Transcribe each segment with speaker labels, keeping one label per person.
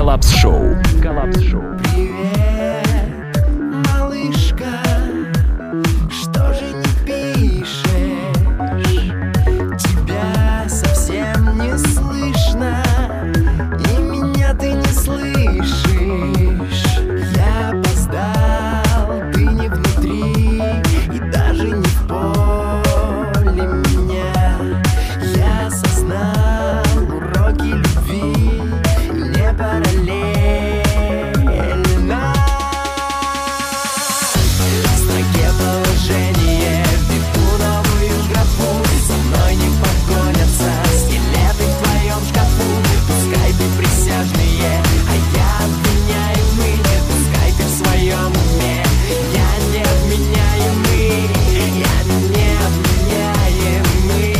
Speaker 1: Коллапс-шоу.
Speaker 2: Привет, малышка, что же не пишешь? Тебя совсем не слышно, и меня ты не слышишь. Я опоздал, ты не внутри, и даже не в поле меня. Я осознал уроки любви, не параллельно. В строке положение введу новую графу. За мной не погонятся скелеты в твоем шкафу. Пускай ты присяжные, а я обвиняемый. Пускай ты в своем уме, я невменяемый. Я невменяемый.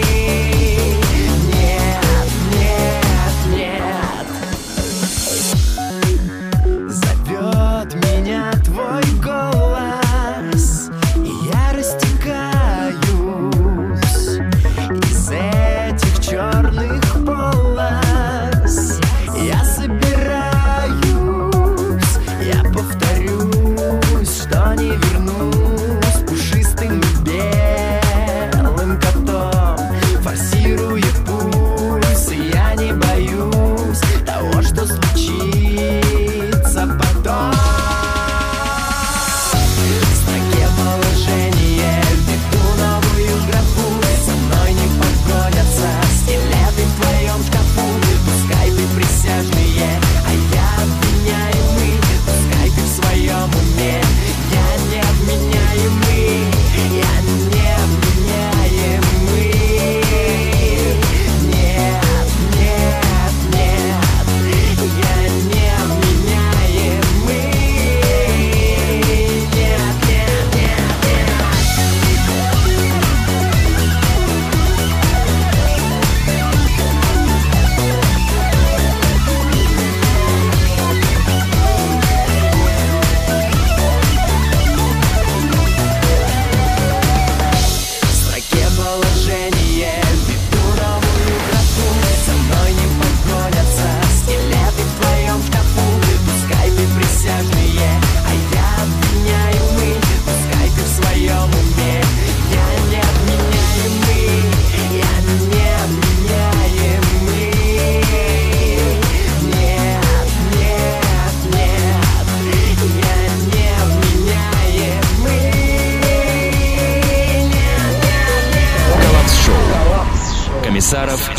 Speaker 2: Нет. Зовет меня твой голос, и я растекаюсь из этих черных полос. Я собираюсь, я повторюсь, что не вернусь пушистым и белым котом, форсируя пульс, и я не боюсь того, что случится потом. В строке положение введу новую графу. За мной не погонятся скелеты в твоем шкафу. Пускай ты присяжные, а я обвиняемый. Пускай ты в своем уме, я невменяемый. Я невменяемый. Нет, нет, нет, я невменяемый. Нет, нет, нет, нет. В строке положение введу новую графу. За мной не погонятся скелеты в твоем шкафу. Пускай ты присяжные, а я обвиняемый. Пускай ты в своем уме, я невменяемый. Я невменяемый. Нет, нет, нет, я невменяемый. Нет, нет, нет.
Speaker 1: Коллапс-шоу. Комиссаров